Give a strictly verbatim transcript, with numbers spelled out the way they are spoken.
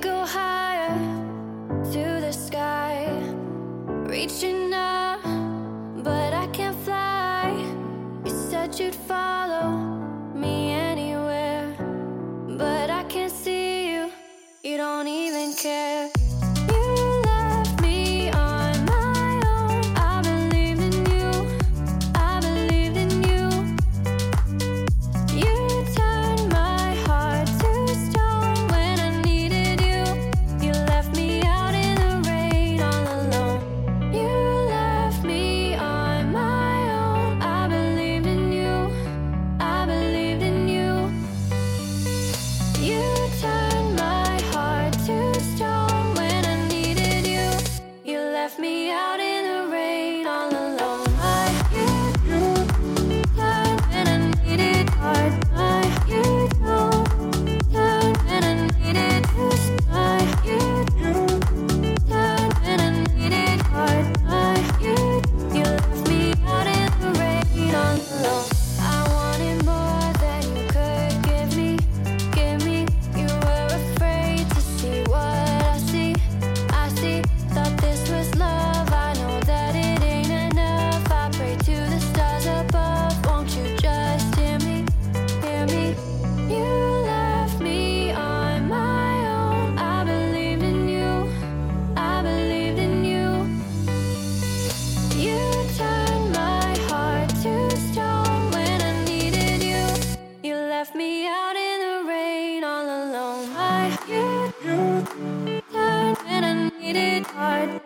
go higher to the sky, reaching up, but I can't fly. You said you'd follow me anywhere, but I can't see you. You don't even care. Left me out in the rain all alone. I you turn when I needed hard. I you turn when I needed to start. You turn when I needed hard. I you you left me out in the rain all alone. I wanted more than you could give me, give me. You were afraid to see what I see, I see. Thought this was love, I know that it ain't enough. I pray to the stars above, won't you just hear me, hear me? You left me on my own. I believed in you, I believed in you. You turned my heart to stone when I needed you. You left me out in the rain all alone. I you turned when I needed hard.